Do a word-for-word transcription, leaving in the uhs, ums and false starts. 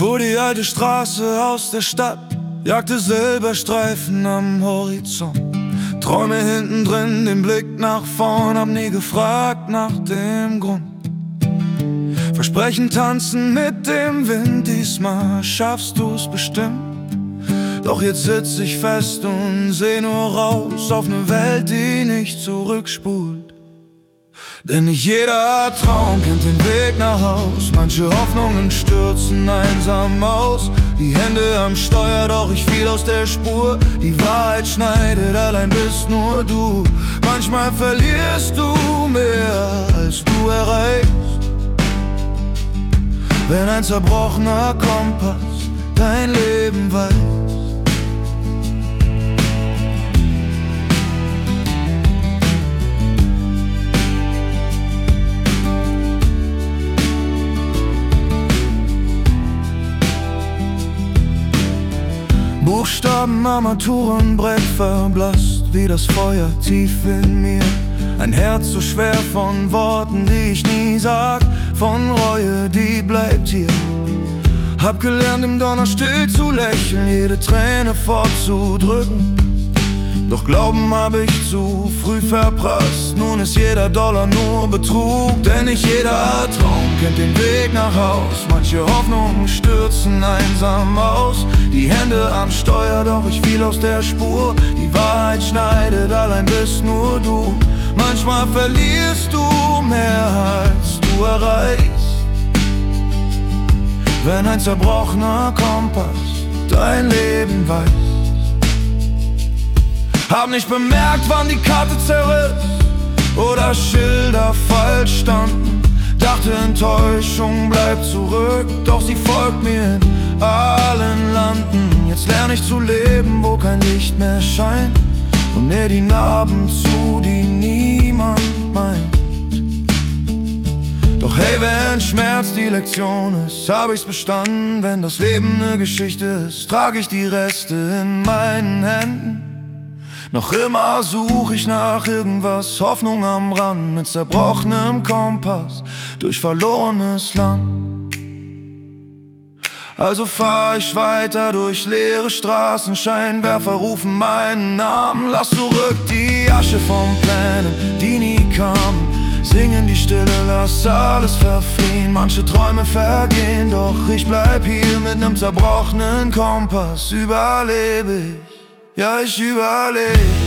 Fuhr die alte Straße aus der Stadt, jagte Silberstreifen am Horizont. Träume hinten drin, den Blick nach vorn, hab nie gefragt nach dem Grund. Versprechen tanzen mit dem Wind, diesmal schaffst du's bestimmt. Doch jetzt sitz ich fest und seh nur raus auf ne Welt, die nicht zurückspult. Denn nicht jeder Traum kennt den Weg nach Haus. Manche Hoffnungen stürzen einsam aus. Die Hände am Steuer, doch ich fiel aus der Spur. Die Wahrheit schneidet, allein bist nur du. Manchmal verlierst du mehr, als du erreichst. Wenn ein zerbrochener Kompass dein Leben weiß. Buchstaben, Armaturenbrett verblasst wie das Feuer tief in mir. Ein Herz so schwer von Worten, die ich nie sag, von Reue, die bleibt hier. Hab gelernt im Donner still zu lächeln, jede Träne fortzudrücken. Doch Glauben hab ich zu früh verprasst, nun ist jeder Dollar nur Betrug. Denn nicht jeder Traum kennt den Weg nach Haus. Manche Hoffnungen stürzen einsam aus. Die Hände am Steuer, doch ich fiel aus der Spur. Die Wahrheit schneidet, allein bist nur du. Manchmal verlierst du mehr, als du erreichst. Wenn ein zerbrochener Kompass dein Leben weiß. Hab nicht bemerkt, wann die Karte zerriss oder Schilder falsch standen. Dachte, Enttäuschung bleibt zurück, doch sie folgt mir in allen Landen. Jetzt lerne ich zu leben, wo kein Licht mehr scheint, und nähr die Narben zu, die niemand meint. Doch hey, wenn Schmerz die Lektion ist, hab ich's bestanden. Wenn das Leben ne Geschichte ist, trag ich die Reste in meinen Händen. Noch immer such ich nach irgendwas, Hoffnung am Rand, mit zerbrochenem Kompass durch verlorenes Land. Also fahr ich weiter durch leere Straßen, Scheinwerfer rufen meinen Namen. Lass zurück die Asche von Plänen, die nie kamen. Sing in die Stille, lass alles verfliehen. Manche Träume vergehen, doch ich bleib hier mit nem zerbrochenen Kompass. Überlebe ich, ja ich überlebe.